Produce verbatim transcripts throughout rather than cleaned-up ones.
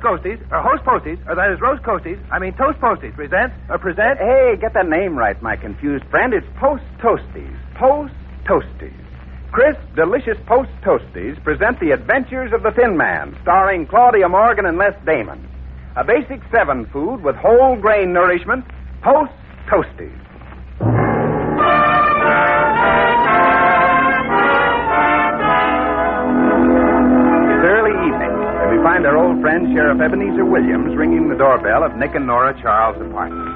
roasties, or host posties, or that is roast coasties, I mean toast posties, presents, or present... Hey, get that name right, my confused friend. It's Post Toasties. Post Toasties. Crisp, delicious Post Toasties present The Adventures of the Thin Man, starring Claudia Morgan and Les Damon. A basic seven food with whole grain nourishment, Post Toasties. It's early evening, and we find our old friend Sheriff Ebenezer Williams ringing the doorbell of Nick and Nora Charles' apartment.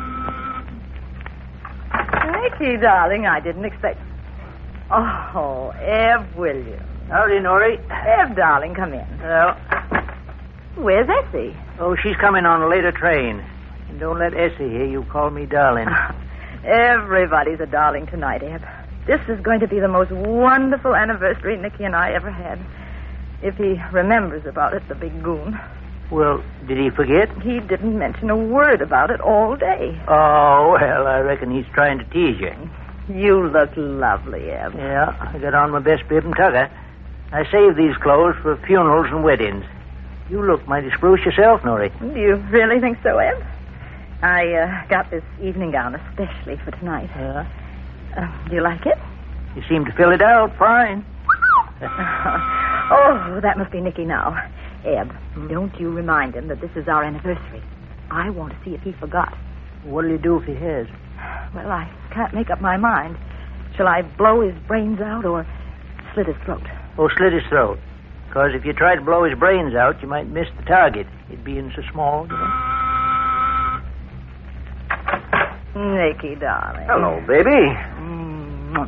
Nicky, darling, I didn't expect... Oh, Eb Williams. Howdy, Norrie. Eb, darling, come in. Well, Where's Essie? oh, she's coming on a later train. And don't let Essie hear you call me darling. Everybody's a darling tonight, Eb. This is going to be the most wonderful anniversary Nicky and I ever had. If he remembers about it, the big goon. Well, did he forget? He didn't mention a word about it all day. Oh, well, I reckon he's trying to tease you. You look lovely, Eb. Yeah, I got on my best bib and tucker. I saved these clothes for funerals and weddings. You look mighty spruce yourself, Norrie. Do you really think so, Eb? I uh, got this evening gown especially for tonight. Yeah? Uh, do you like it? You seem to fill it out fine. Oh, that must be Nicky now. Eb, hmm? Don't you remind him that this is our anniversary. I want to see if he forgot. What'll you do if he has? Well, I can't make up my mind. Shall I blow his brains out or slit his throat? Oh, slit his throat. Because if you try to blow his brains out, you might miss the target. It being so small, you know. Nicky, darling. Hello, baby. Mm.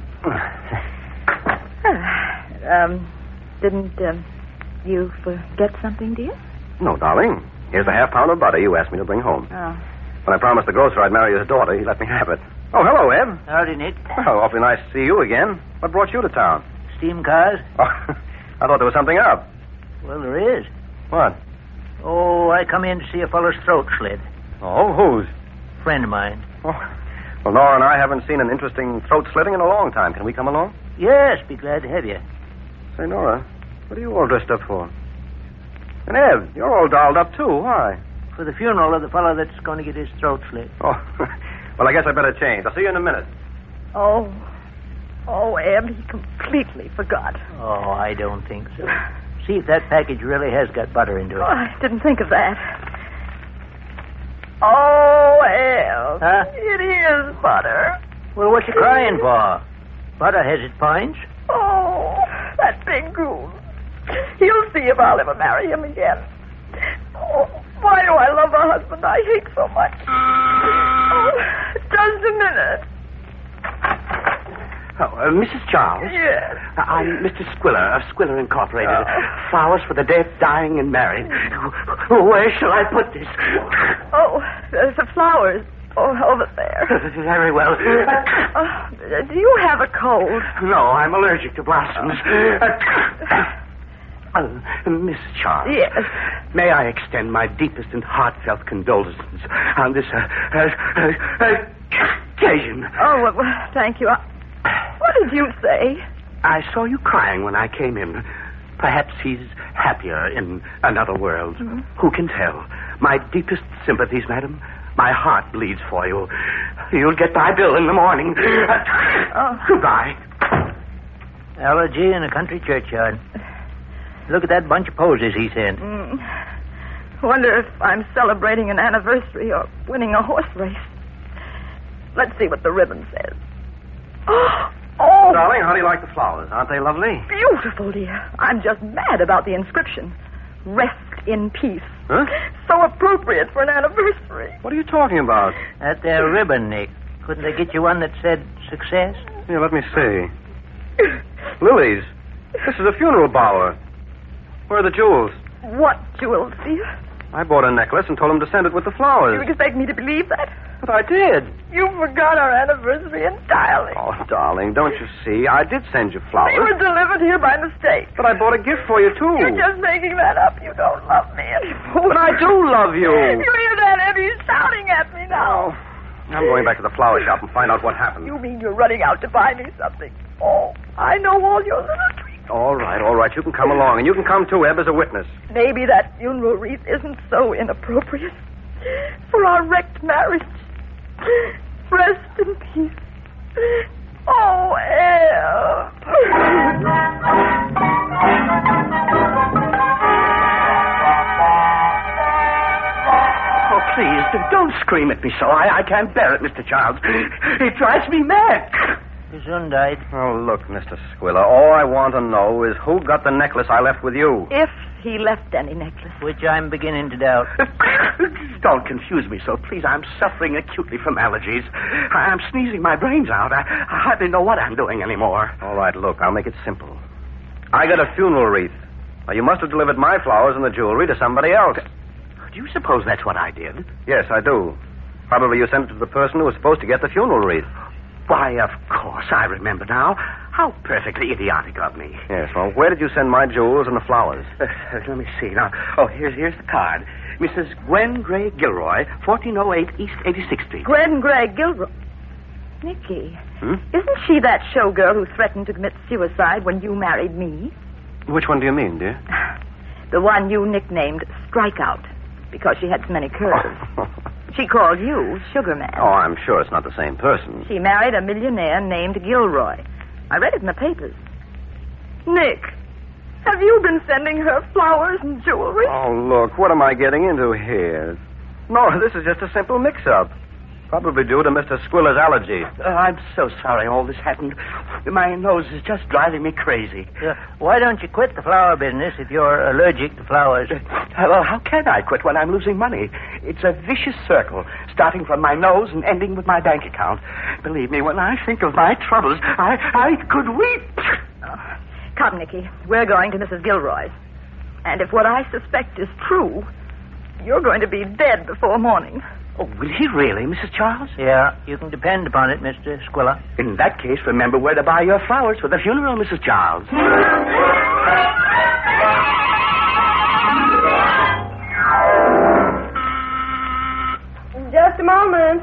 um, didn't um, you forget something, dear? No, darling. Here's a half pound of butter you asked me to bring home. Oh. When I promised the grocer I'd marry his daughter, he let me have it. Oh, hello, Eb. Howdy, Nick. Oh, awfully nice to see you again. What brought you to town? Steam cars? Oh, I thought there was something up. Well, there is. What? Oh, I come in to see a fellow's throat slit. Oh, whose? Friend of mine. Oh. Well, Nora and I haven't seen an interesting throat slitting in a long time. Can we come along? Yes, be glad to have you. Say, Nora, what are you all dressed up for? And Eb, you're all dolled up, too. Why? For the funeral of the fellow that's going to get his throat slit. Oh, well, I guess I better change. I'll see you in a minute. Oh. Oh, Eb, he completely forgot. Oh, I don't think so. See if that package really has got butter into it. Oh, I didn't think of that. Oh, Eb. Huh? It is butter. Well, what you crying for? Butter has its points. Oh, that big goon. He'll see if I'll ever marry him again. Oh, why do I love a husband I hate so much? Oh, just a minute. Oh, uh, Missus Charles? Yes. Uh, I'm Mister Squiller of Squiller Incorporated. Oh. Flowers for the dead, dying, and married. Where shall I put this? Oh, there's the flowers. Oh, over there. Very well. Uh, do you have a cold? No, I'm allergic to blossoms. Uh, uh, Miss Charles. Yes. May I extend my deepest and heartfelt condolences on this uh, uh, uh, uh, occasion? Oh, well, well, thank you. I, what did you say? I saw you crying when I came in. Perhaps he's happier in another world. Mm-hmm. Who can tell? My deepest sympathies, madam. My heart bleeds for you. You'll get my bill in the morning. Oh. Goodbye. Allergy in a country churchyard. Look at that bunch of posies he sent. Mm. Wonder if I'm celebrating an anniversary or winning a horse race. Let's see what the ribbon says. Oh! Darling, how do you like the flowers? Aren't they lovely? Beautiful, dear. I'm just mad about the inscription. Rest in peace. Huh? So appropriate for an anniversary. What are you talking about? That there ribbon, Nick. Couldn't they get you one that said success? Here, let me see. Lilies. This is a funeral bower. Where are the jewels? What jewels, dear? I bought a necklace and told him to send it with the flowers. You expect me to believe that? But I did. You forgot our anniversary entirely. Oh, darling, don't you see? I did send you flowers. They were delivered here by mistake. But I bought a gift for you, too. You're just making that up. You don't love me anymore. But I do love you. You hear that, Eddie? He's shouting at me now. Oh, I'm going back to the flower shop and find out what happened. You mean you're running out to buy me something? Oh, I know all your little tricks. All right, all right. You can come along, and you can come too, Eb, as a witness. Maybe that funeral wreath isn't so inappropriate for our wrecked marriage. Rest in peace. Oh, Eb. Oh, please, don't scream at me so. I, I can't bear it, Mister Childs. It drives me mad. Gesundheit. Oh, look, Mister Squilla, all I want to know is who got the necklace I left with you. If he left any necklace. Which I'm beginning to doubt. Don't confuse me so, please. I'm suffering acutely from allergies. I'm sneezing my brains out. I, I hardly know what I'm doing anymore. All right, look, I'll make it simple. I got a funeral wreath. Now, you must have delivered my flowers and the jewelry to somebody else. Do you suppose that's what I did? Yes, I do. Probably you sent it to the person who was supposed to get the funeral wreath. Why, of course, I remember now. How perfectly idiotic of me. Yes, well, where did you send my jewels and the flowers? Uh, let me see. Now, oh, here's here's the card. Missus Gwen Gray Gilroy, fourteen oh eight East eighty-sixth Street. Gwen Gray Gilroy. Nicky, Hmm? isn't she that showgirl who threatened to commit suicide when you married me? Which one do you mean, dear? The one you nicknamed Strikeout because she had so many curves. She called you Sugar Man. Oh, I'm sure it's not the same person. She married a millionaire named Gilroy. I read it in the papers. Nick, have you been sending her flowers and jewelry? Oh, look, what am I getting into here? No, this is just a simple mix-up. Probably due to Mister Squilla's allergy. Uh, I'm so sorry all this happened. My nose is just driving me crazy. Uh, why don't you quit the flower business if you're allergic to flowers? Uh, well, how can I quit when I'm losing money? It's a vicious circle, starting from my nose and ending with my bank account. Believe me, when I think of my troubles, I, I could weep. Oh, come, Nicky. We're going to Missus Gilroy's. And if what I suspect is true, you're going to be dead before morning. Oh, will he really, Missus Charles? Yeah, you can depend upon it, Mister Squilla. In that case, remember where to buy your flowers for the funeral, Missus Charles. Just a moment.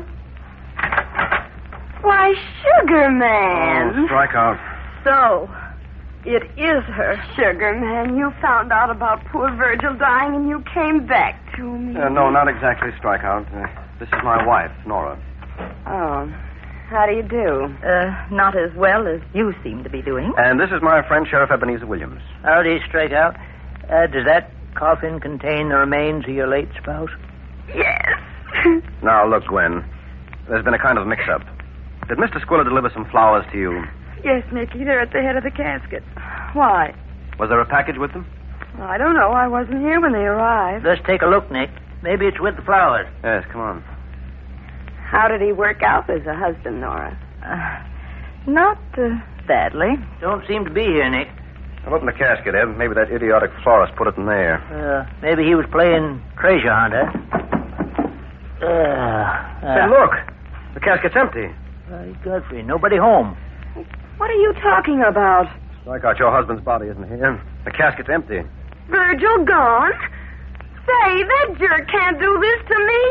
Why, Sugar Man. Oh, strike out. So, it is her. Sugar Man, you found out about poor Virgil dying and you came back to me. Uh, no, not exactly strike out. Uh, this is my wife, Nora. Oh, how do you do? Uh, not as well as you seem to be doing. And this is my friend, Sheriff Ebenezer Williams. Howdy, Strikeout. Uh, does that coffin contain the remains of your late spouse? Yes. Now, look, Gwen. There's been a kind of mix-up. Did Mister Squilla deliver some flowers to you? Yes, Mickey, they're at the head of the casket. Why? Was there a package with them? I don't know. I wasn't here when they arrived. Let's take a look, Nick. Maybe it's with the flowers. Yes, come on. How did he work out as a husband, Nora? Uh, not uh, badly. Don't seem to be here, Nick. I'll open the casket, Ed. Maybe that idiotic florist put it in there. Uh, maybe he was playing treasure hunter. Uh, uh, Say, look. The casket's empty. Uh, Godfrey, nobody home. What are you talking about? Strike out, your husband's body isn't here. The casket's empty. Virgil gone? Say, that jerk can't do this to me.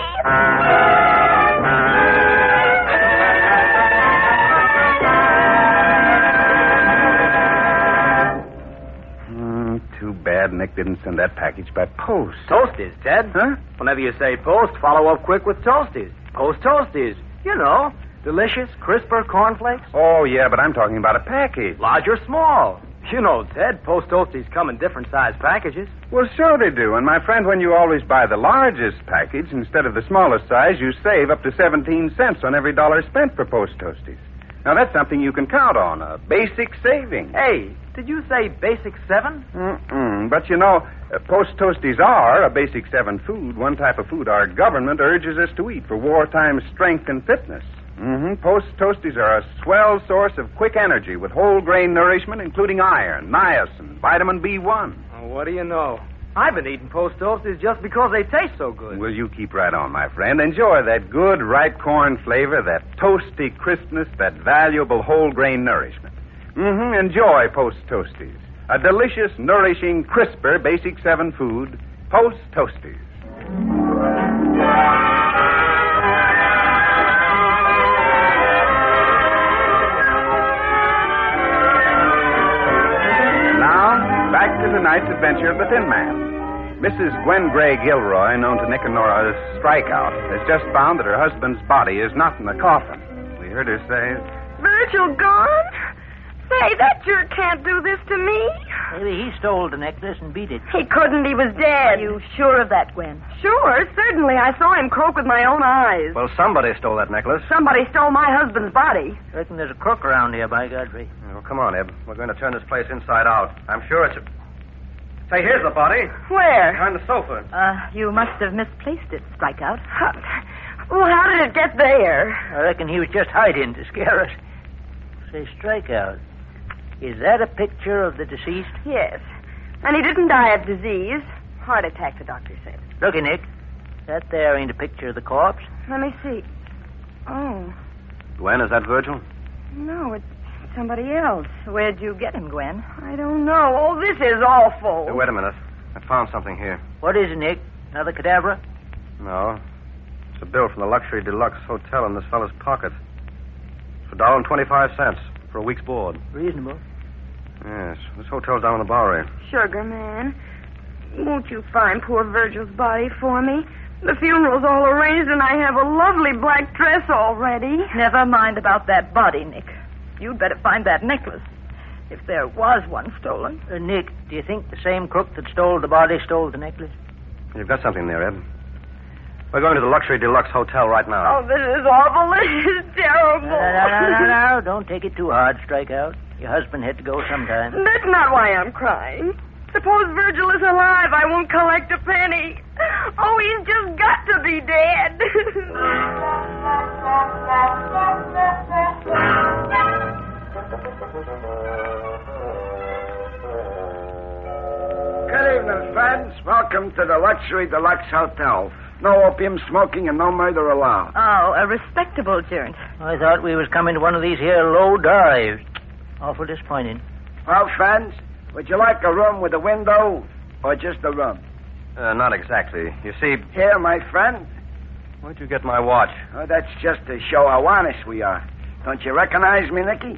Mm, too bad Nick didn't send that package by post. Toasties, Ted. Huh? Whenever you say post, follow up quick with Toasties. Post Toasties. You know, delicious, crisper cornflakes. Oh, yeah, but I'm talking about a package. Large or small. You know, Ted, Post Toasties come in different size packages. Well, so they do. And, my friend, when you always buy the largest package instead of the smallest size, you save up to seventeen cents on every dollar spent for Post Toasties. Now, that's something you can count on, a basic saving. Hey, did you say basic seven? Mm-mm. But, you know, uh, Post Toasties are a basic seven food, one type of food our government urges us to eat for wartime strength and fitness. Mm-hmm. Post Toasties are a swell source of quick energy with whole grain nourishment, including iron, niacin, vitamin B one. Oh, what do you know? I've been eating Post Toasties just because they taste so good. Well, you keep right on, my friend. Enjoy that good ripe corn flavor, that toasty crispness, that valuable whole grain nourishment. Mm-hmm. Enjoy Post Toasties. A delicious, nourishing, crisper basic seven food, Post Toasties. night's adventure of the Thin Man. Missus Gwen Gray Gilroy, known to Nick and Nora as Strikeout, has just found that her husband's body is not in the coffin. We heard her say, Virgil gone? Say, that jerk can't do this to me. Maybe he stole the necklace and beat it. He couldn't. He was dead. Are you sure of that, Gwen? Sure, certainly. I saw him croak with my own eyes. Well, somebody stole that necklace. Somebody stole my husband's body. Reckon there's a crook around here, by Godfrey. Oh, come on, Eb. We're going to turn this place inside out. I'm sure it's a... Say, here's the body. Where? Behind the sofa. Uh, you must have misplaced it, Strikeout. How, well, how did it get there? I reckon he was just hiding to scare us. Say, Strikeout, is that a picture of the deceased? Yes. And he didn't die of disease. Heart attack, the doctor said. Looky, Nick. That there ain't a picture of the corpse. Let me see. Oh, Gwen, is that Virgil? no, it's somebody else. Where'd you get him, Gwen? I don't know. Oh, this is awful. Hey, wait a minute. I found something here. What is it, Nick? Another cadaver? No. It's a bill from the Luxury Deluxe Hotel in this fellow's pocket. It's for a dollar and twenty-five cents for a week's board. Reasonable. Yes. This hotel's down in the Bowery. Sugar man, won't you find poor Virgil's body for me? The funeral's all arranged, and I have a lovely black dress already. Never mind about that body, Nick. You'd better find that necklace. If there was one stolen. Uh, Nick, do you think the same crook that stole the body stole the necklace? You've got something there, Ed. We're going to the Luxury Deluxe Hotel right now. Oh, this is awful. This is terrible. No, no, no, no, no. Don't take it too hard, Strikeout. Your husband had to go sometime. That's not why I'm crying. Suppose Virgil is alive. I won't collect a penny. Oh, he's just got to be dead. Good evening, friends. Welcome to the Luxury Deluxe Hotel. No opium smoking and no murder allowed. Oh, a respectable joint. I thought we was coming to one of these here low dives. Awful disappointing. Well, friends, would you like a room with a window or just a room? Uh, not exactly. You see, Here, my friend. where'd you get my watch? Oh, that's just to show how honest we are. Don't you recognize me, Nicky?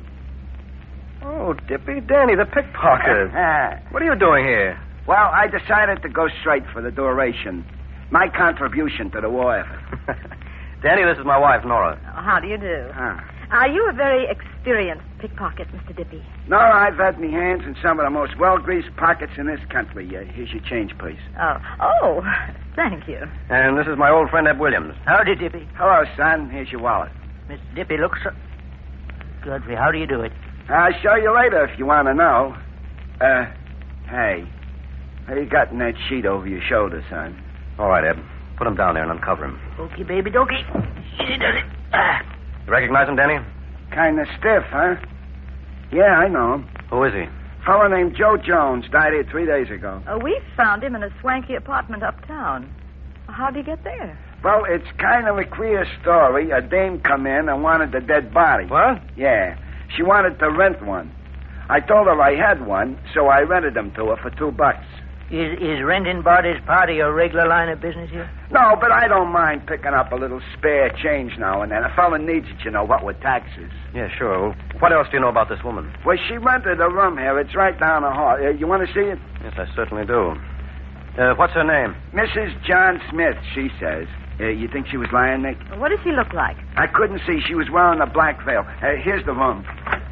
Oh, Dippy Danny, the pickpocket. What are you doing here? Well, I decided to go straight for the duration. My contribution to the war effort. Danny, this is my wife, Nora. Oh, how do you do? Ah. Are you a very experienced pickpocket, Mister Dippy? No, I've had me hands in some of the most well-greased pockets in this country. Uh, here's your change, please. Oh, oh, thank you. And this is my old friend, Eb Williams. Howdy, Dippy. Hello, son. Here's your wallet. Mister Dippy looks so... Godfrey, how do you do it? I'll show you later if you want to know. Uh, hey. How you got in that sheet over your shoulder, son? All right, Eb. Put him down there and uncover him. Okey, baby, dokey. Easy does it. Ah. You recognize him, Danny? Kind of stiff, huh? Yeah, I know him. Who is he? Fellow named Joe Jones died here three days ago. Uh, we found him in a swanky apartment uptown. How'd he get there? Well, it's kind of a queer story. A dame come in and wanted the dead body. What? Yeah. She wanted to rent one. I told her I had one, so I rented them to her for two bucks. Is, is renting bodies part of your regular line of business here? No, but I don't mind picking up a little spare change now and then. A fella needs it, you know, what with taxes. Yeah, sure. Well, what else do you know about this woman? Well, she rented a room here. It's right down the hall. Uh, you want to see it? Yes, I certainly do. Uh, what's her name? Missus John Smith, she says. Uh, you think she was lying, Nick? What does he look like? I couldn't see. She was wearing a black veil. Uh, here's the room.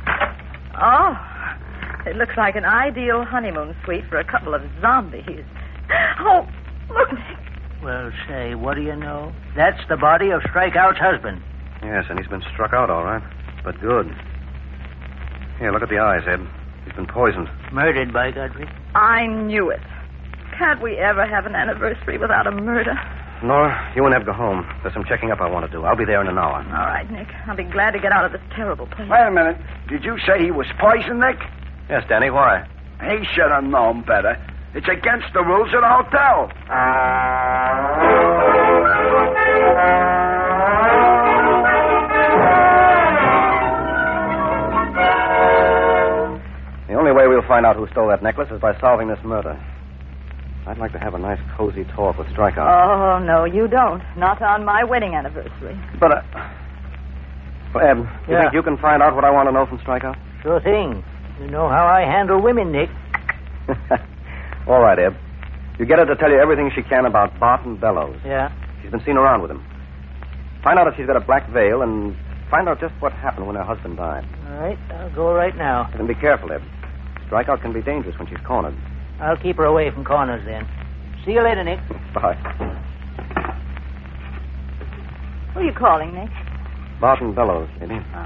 Oh, it looks like an ideal honeymoon suite for a couple of zombies. Oh, look, Nick. Well, say, what do you know? That's the body of Strikeout's husband. Yes, and he's been struck out, all right. But good. Here, look at the eyes, Ed. He's been poisoned. Murdered, by Godfrey. I knew it. Can't we ever have an anniversary without a murder? Nora, you and Eb go home. There's some checking up I want to do. I'll be there in an hour. All right, Nick. I'll be glad to get out of this terrible place. Wait a minute. Did you say he was poisoned, Nick? Yes, Danny, why? He should have known better. It's against the rules of the hotel. The only way we'll find out who stole that necklace is by solving this murder. I'd like to have a nice, cozy talk with Strikeout. Oh, no, you don't. Not on my wedding anniversary. But, uh... Well, Eb, you Yeah. think you can find out what I want to know from Strikeout? Sure thing. You know how I handle women, Nick. All right, Eb. You get her to tell you everything she can about Barton Bellows. Yeah? She's been seen around with him. Find out if she's got a black veil and find out just what happened when her husband died. All right, I'll go right now. And be careful, Eb. Strikeout can be dangerous when she's cornered. I'll keep her away from corners then. See you later, Nick. Bye. Who are you calling, Nick? Barton Bellows, maybe. Oh.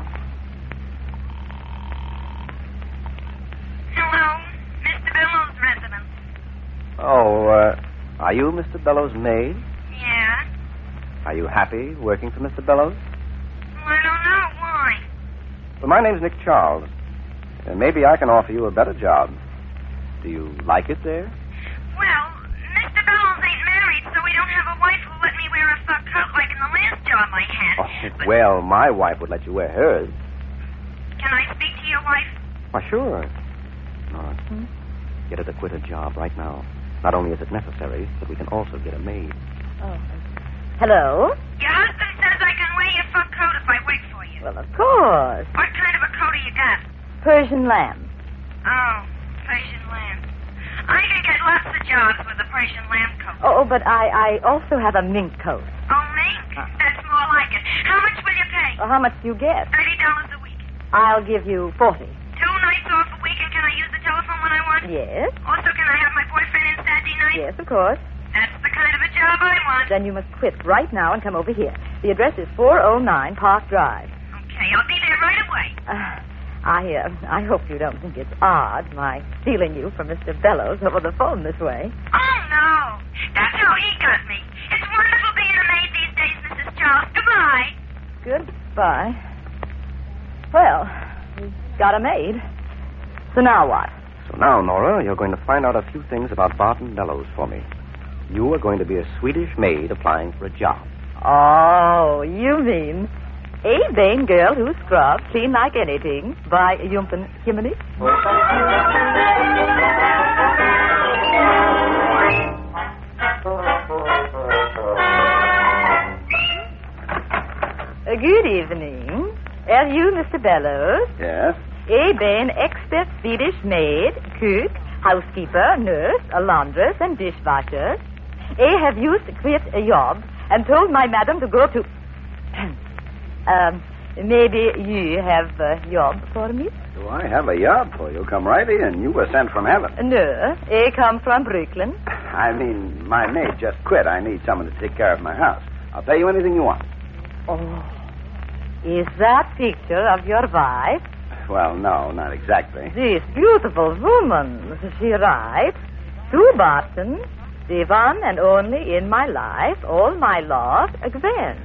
Hello, Mister Bellows' residence. Oh, uh, are you Mister Bellows' maid? Yeah? Are you happy working for Mister Bellows? Well, I don't know. Why? Well, my name's Nick Charles. Uh, maybe I can offer you a better job. Do you like it there? Well, Mister Bellows ain't married, so we don't have a wife who'll let me wear a fur coat like in the last job I had. Oh, But well, my wife would let you wear hers. can I speak to your wife? Why, sure. Nora, Hmm? get her to quit her job right now. Not only is it necessary, but we can also get a maid. Oh. Hello? Your husband says I can wear your fur coat if I wait for you. Well, of course. What kind of a coat do you got? Persian lamb. Oh, Persian lamb. I can get lots of jobs with a Persian lamb coat. Oh, but I, I also have a mink coat. Oh, mink? That's more like it. How much will you pay? Well, how much do you get? Thirty dollars a week. I'll give you forty. Two nights off a week, and can I use the telephone when I want? Yes? Also, can I have my boyfriend in Saturday night? Yes, of course. That's the kind of a job I want. Then you must quit right now and come over here. The address is four oh nine Park Drive. Okay, I'll be there right away. Uh, I, uh, I hope you don't think it's odd, my stealing you from Mister Bellows over the phone this way. Oh, no. That's how he got me. It's wonderful being a maid these days, Missus Charles. Goodbye. Goodbye. Well, we got a maid. So now what? So now, Nora, you're going to find out a few things about Barton Bellows for me. You are going to be a Swedish maid applying for a job. Oh, you mean a vain girl who scrubs clean like anything by Jumpen Jiminy? Uh, good evening. Are you Mister Bellows? Yes? A vain expert Swedish maid, cook, housekeeper, nurse, a laundress, and dishwasher. I have used to quit a job and told my madam to go to... um, maybe you have a job for me? Do I have a job for you? Come right in. You were sent from heaven. No, I come from Brooklyn. I mean, my maid just quit. I need someone to take care of my house. I'll pay you anything you want. Oh, is that picture of your wife? Well, no, not exactly. This beautiful woman, she writes, to Barton, the one and only in my life, all my love, Gwen.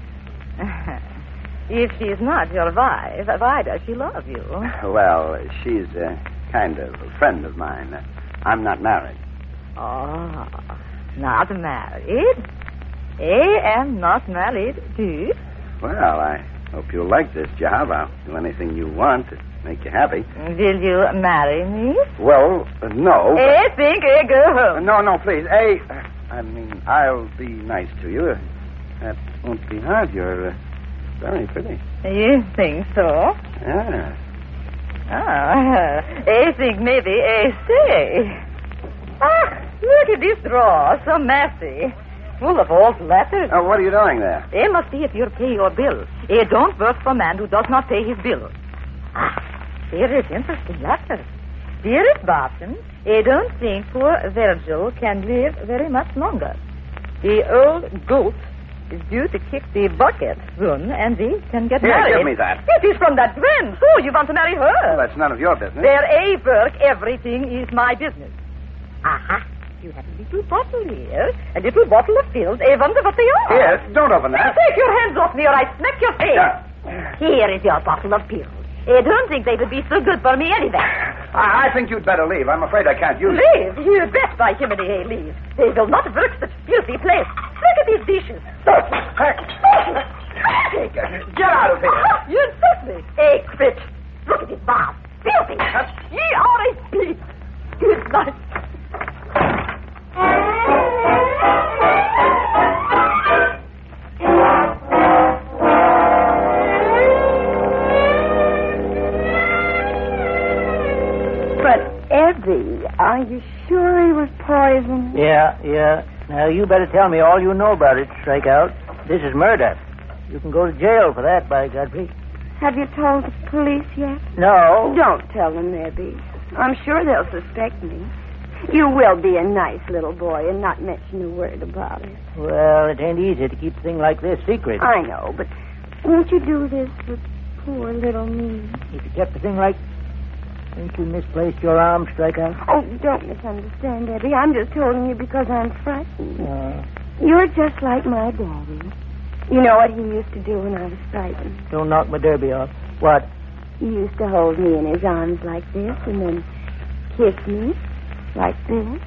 If she's not your wife, why does she love you? Well, she's a kind of a friend of mine. I'm not married. Oh, not married? I am not married, too. Well, I hope you'll like this job. I'll do anything you want to make you happy. Will you marry me? Well, uh, no. I think I go Uh, home. no, no, please. Hey, uh, I mean, I'll be nice to you. Uh, That won't be hard. You're uh, very pretty. You think so? Yeah. Ah, I think maybe I say. Ah, look at this drawer, so messy. Full of old letters. Oh, what are you doing there? I must see if you pay your bill. I don't work for a man who does not pay his bill. Ah, here is interesting letter. Dearest Barton, I don't think poor Virgil can live very much longer. The old goat is due to kick the bucket soon, and we can get Here, married. give me that. It is from that Gwen. So you want to marry her? Well, that's none of your business. Where I work, everything is my business. Aha. You have a little bottle here, a little bottle of pills. I wonder what they are. Yes, don't open that. Take your hands off me or I smack your face. Yeah. Here is your bottle of pills. I don't think they would be so good for me anyway. I, I think you'd better leave. I'm afraid I can't use it. Leave? You bet by Jiminy I leave. They will not work such filthy place. Look at these dishes. Dirty. Dirty. Get out of here. You insult me. Hey, quit. Look at this bath. Filthy. Ye are a beast. Good night. But, Eddie, are you sure he was poisoned? Yeah, yeah. Now, you better tell me all you know about it, Strikeout. This is murder. You can go to jail for that, by Godfrey. Have you told the police yet? No. Don't tell them, Nebby. I'm sure they'll suspect me. You will be a nice little boy and not mention a word about it. Well, it ain't easy to keep a thing like this secret. I know, but won't you do this for poor little me? If you kept the thing like... Think you misplaced your arm, Strikeout? Oh, don't misunderstand, Debbie. I'm just telling you because I'm frightened. Uh, You're just like my daddy. You know what he used to do when I was frightened? Don't knock my derby off. What? He used to hold me in his arms like this and then kiss me like this.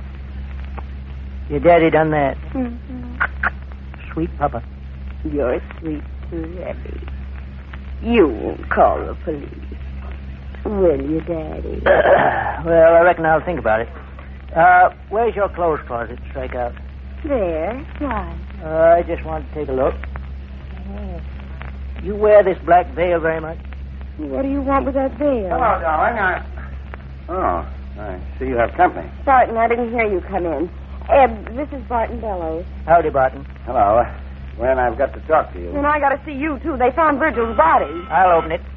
Your daddy done that? Mm-hmm. Sweet papa. You're sweet too, Debbie. You won't call the police. Will you, Daddy? Well, I reckon I'll think about it. Uh, where's your clothes closet, Strikeout? There. Why? Uh, I just want to take a look. Oh. You wear this black veil very much? What do you want with that veil? Hello, darling. I... Oh, I see you have company. Barton, I didn't hear you come in. Eb, this is Barton Bellows. Howdy, Barton. Hello. Gwen, I've got to talk to you. And I got to see you, too. They found Virgil's body. I'll open it.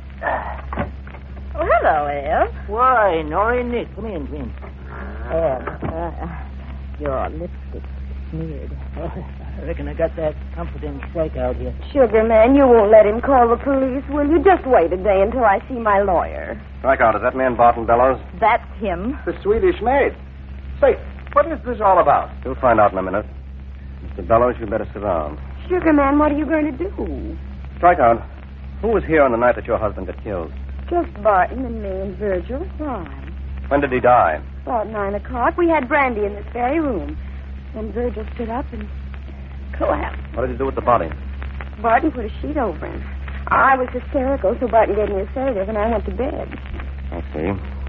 Oh, hello, Eb. Why, Norrie Nick. Come in, come in. Eb, uh, your lipstick's smeared. I reckon I got that comforting Strikeout here. Sugar man, you won't let him call the police, will you? Just wait a day until I see my lawyer. Strikeout, is that man Barton Bellows? That's him. The Swedish maid. Say, what is this all about? You'll find out in a minute. Mister Bellows, you better sit down. Sugar man, what are you going to do? Strikeout, who was here on the night that your husband got killed? Just Barton and me and Virgil. Why? When did he die? About nine o'clock. We had brandy in this very room. Then Virgil stood up and collapsed. What did he do with the body? Barton put a sheet over him. I was hysterical, so Barton gave me a sedative, and I went to bed. I see.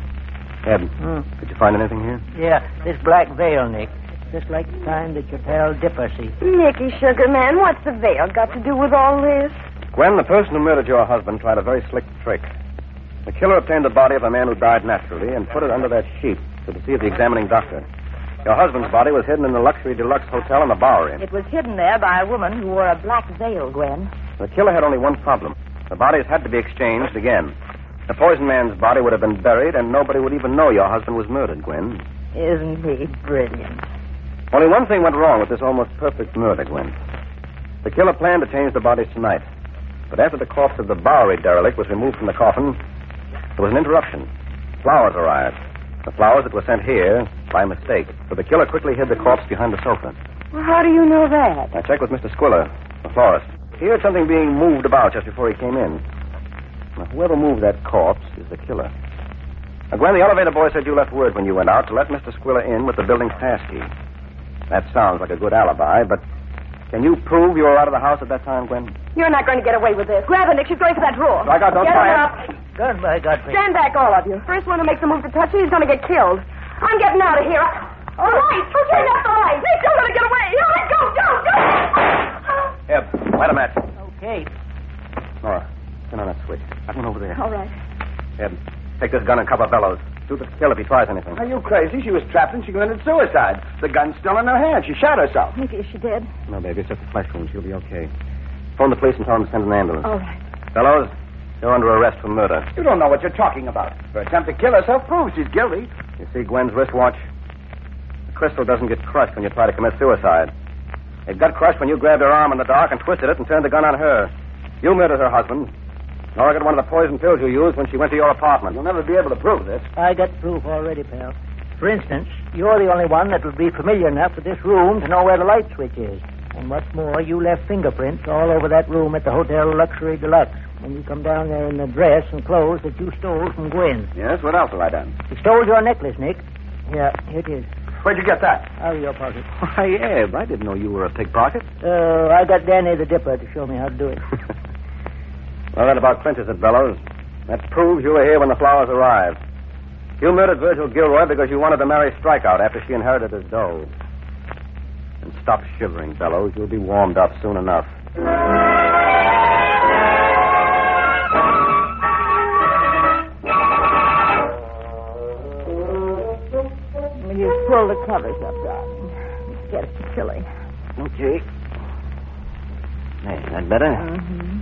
Ed, Hmm. did you find anything here? Yeah, this black veil, Nick. Just like the kind that your pal Dipper see. Nicky, sugar man, what's the veil got to do with all this? Gwen, the person who murdered your husband tried a very slick trick. The killer obtained the body of a man who died naturally and put it under that sheet to deceive the examining doctor. Your husband's body was hidden in the luxury deluxe hotel in the Bowery. It was hidden there by a woman who wore a black veil, Gwen. The killer had only one problem. The bodies had to be exchanged again. The poisoned man's body would have been buried, and nobody would even know your husband was murdered, Gwen. Isn't he brilliant? Only one thing went wrong with this almost perfect murder, Gwen. The killer planned to change the bodies tonight. But after the corpse of the Bowery derelict was removed from the coffin, there was an interruption. Flowers arrived. The flowers that were sent here by mistake. So the killer quickly hid the corpse behind the sofa. Well, how do you know that? I checked with Mister Squiller, the florist. He heard something being moved about just before he came in. Now, whoever moved that corpse is the killer. Now, Gwen, the elevator boy said you left word when you went out to let Mister Squiller in with the building's pass key. That sounds like a good alibi, but can you prove you were out of the house at that time, Gwen? You're not going to get away with this. Grab her, Nick. She's going for that drawer. Strike out, don't Get try her it. up. Good, by Godfrey. Stand back, all of you. First one who makes a move to touch you, he's going to get killed. I'm getting out of here. All right. Oh, turn off the light. Nick, you're going to get away. All right, go, go, go. Eb, light a match. Okay. Nora, turn on that switch. That one over there. All right. Eb, take this gun and cover Bellows. Shoot the kill if he tries anything. Are you crazy? She was trapped and she committed suicide. The gun's still in her hand. She shot herself. Maybe she did. No, baby, it's just a flesh wound. She'll be okay. Phone the police and tell them to send an ambulance. All right. Bellows, you're under arrest for murder. You don't know what you're talking about. Her attempt to kill herself proves she's guilty. You see Gwen's wristwatch? The crystal doesn't get crushed when you try to commit suicide. It got crushed when you grabbed her arm in the dark and twisted it and turned the gun on her. You murdered her husband. Nora got one of the poison pills you used when she went to your apartment. You'll never be able to prove this. I got proof already, pal. For instance, you're the only one that will be familiar enough with this room to know where the light switch is. And what's more, you left fingerprints all over that room at the Hotel Luxury Deluxe when you come down there in the dress and clothes that you stole from Gwen. Yes? What else have I done? You stole your necklace, Nick. Here, here it is. Where'd you get that? Out of your pocket. Why, Eb, I didn't know you were a pickpocket. Uh, I got Danny the Dipper to show me how to do it. Well, that about clinches it, Bellows. That proves you were here when the flowers arrived. You murdered Virgil Gilroy because you wanted to marry Strikeout after she inherited his dough. And stop shivering, Bellows. You'll be warmed up soon enough. You pulled chilly. Okay. Hey, that better? Mm-hmm.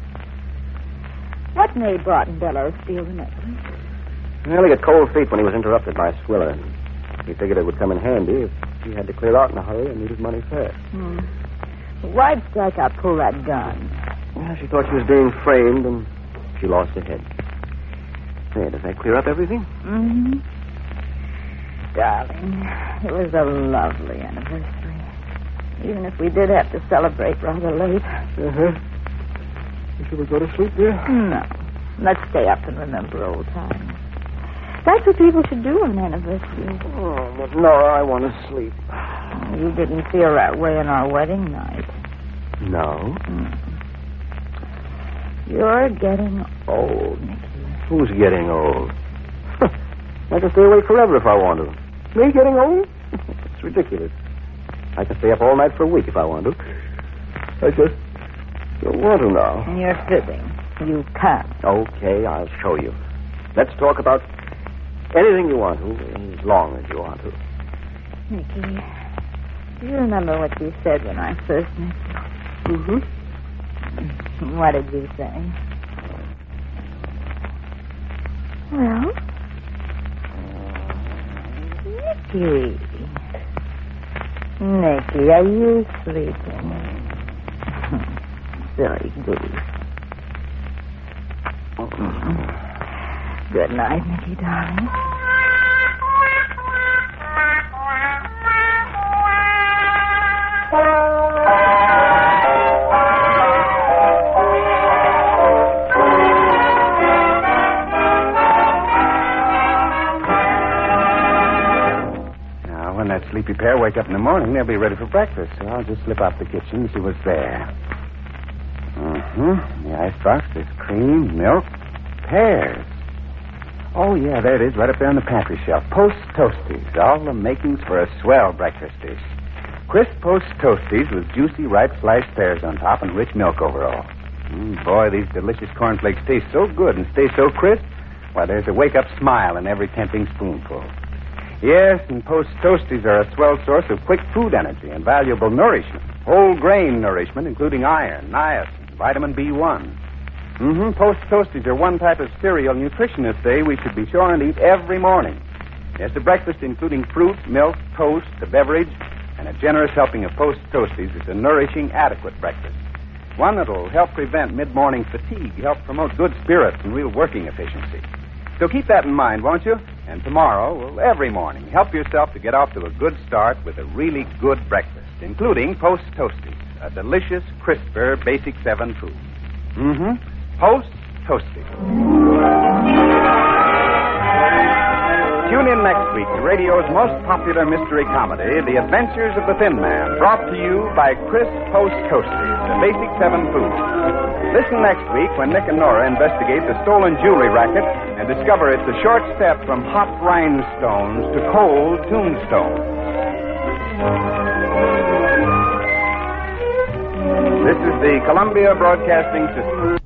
What made Barton Bellows steal the necklace? Well, he got cold feet when he was interrupted by Squiller. He figured it would come in handy if he had to clear out in a hurry and needed money fast. Hmm. Why'd Strikeout pull that gun? Well, she thought she was being framed, and she lost her head. Hey, does that clear up everything? Mm-hmm. Darling, it was a lovely anniversary. Even if we did have to celebrate rather late. Uh-huh. Should we go to sleep, dear? No. Let's stay up and remember old times. That's what people should do on anniversaries. Oh, but Nora, I want to sleep. You didn't feel that way on our wedding night. No? Mm. You're getting old, Nicky. Who's getting old? I can stay awake forever if I want to. Me getting old? It's ridiculous. I can stay up all night for a week if I want to. I just don't want to now. You're fibbing. You can't. Okay, I'll show you. Let's talk about anything you want to, as long as you want to. Nicky, do you remember what you said when I first met you? Mm-hmm. What did you say? Well, Nicky. Nicky, are you sleeping? Silly goose. Good night, Nicky, darling. Now, when that sleepy pair wake up in the morning, they'll be ready for breakfast. So I'll just slip out the kitchen and see what's there. Mm-hmm. The icebox, there's cream, milk, pears. Oh, yeah, there it is, right up there on the pantry shelf. Post Toasties, all the makings for a swell breakfast dish. Crisp Post Toasties with juicy, ripe sliced pears on top and rich milk over all. Mm, boy, these delicious cornflakes taste so good and stay so crisp. Why, there's a wake-up smile in every tempting spoonful. Yes, and Post Toasties are a swell source of quick food energy and valuable nourishment. Whole grain nourishment, including iron, niacin, vitamin B one. Mm-hmm. Post Toasties are one type of cereal nutritionists say we should be sure and eat every morning. Yes, a breakfast including fruit, milk, toast, a beverage, and a generous helping of Post Toasties is a nourishing, adequate breakfast. One that'll help prevent mid-morning fatigue, help promote good spirits and real working efficiency. So keep that in mind, won't you? And tomorrow, well, every morning, help yourself to get off to a good start with a really good breakfast, including Post Toasties, a delicious, crisper, basic seven food. Mm-hmm. Post Toasties. Tune in next week to radio's most popular mystery comedy, The Adventures of the Thin Man, brought to you by Crisp Post Toasties, the basic seven food. Listen next week when Nick and Nora investigate the stolen jewelry racket and discover it's a short step from hot rhinestones to cold tombstones. This is the Columbia Broadcasting System.